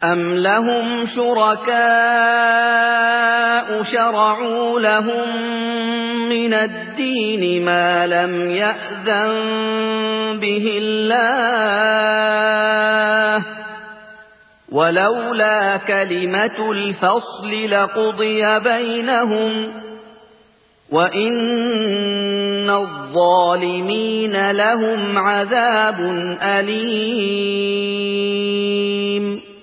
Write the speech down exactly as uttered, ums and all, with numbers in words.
أَمْ لَهُمْ شُرَكَاءُ شَرَعُوا لَهُم مِّنَ الدِّينِ مَا لَمْ يَأْذَن بِهِ اللَّهُ ۚ وَلَوْلَا كَلِمَةُ الْفَصْلِ لَقُضِيَ بَيْنَهُمْ ۗ وَإِنَّ الظَّالِمِينَ لَهُمْ عَذَابٌ أَلِيمٌ.